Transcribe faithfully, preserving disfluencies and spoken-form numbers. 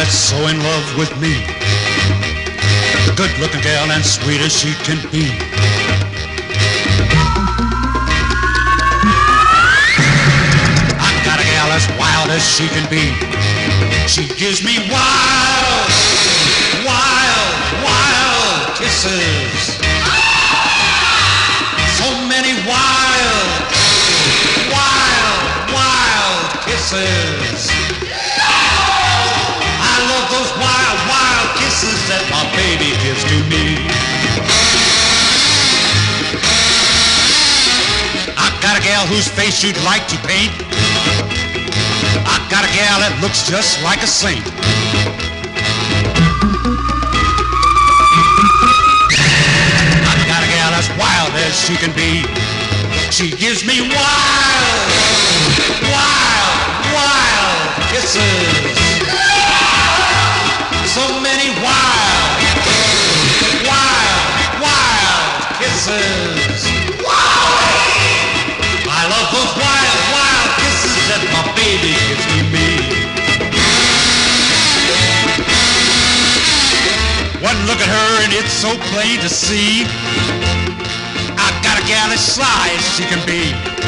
that's so in love with me. Good-looking gal and sweet as she can be. I got a gal as wild as she can be. She gives me wild, wild, wild kisses. So many wild, wild, wild kisses. I love those wild, wild kisses that my baby gives to me. I got a gal whose face you'd like to paint. I got a gal that looks just like a saint. I got a gal as wild as she can be. She gives me wild, wild, wild kisses. So many wild, wild, wild kisses. I love those wild, wild kisses that my baby gives to me. One look at her and it's so plain to see. I got a gal as sly as she can be.